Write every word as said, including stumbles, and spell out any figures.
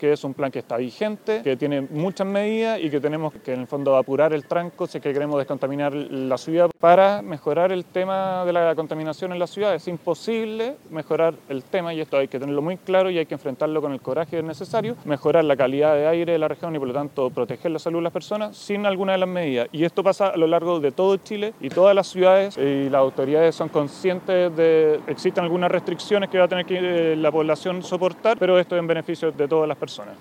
que es un plan que está vigente, que tiene muchas medidas y que tenemos que en el fondo apurar el tranco si es que queremos descontaminar la ciudad para mejorar el tema de la contaminación en la ciudad. Es imposible mejorar el tema y esto hay que tenerlo muy claro y hay que enfrentarlo con el coraje necesario, mejorar la calidad de aire de la región y por lo tanto proteger la salud de las personas sin alguna de las medidas. Y esto pasa a lo largo de todo Chile y todas las ciudades y las autoridades son conscientes de que existen algunas restricciones que va a tener que la población soportar, pero esto es en beneficio de todas las personas.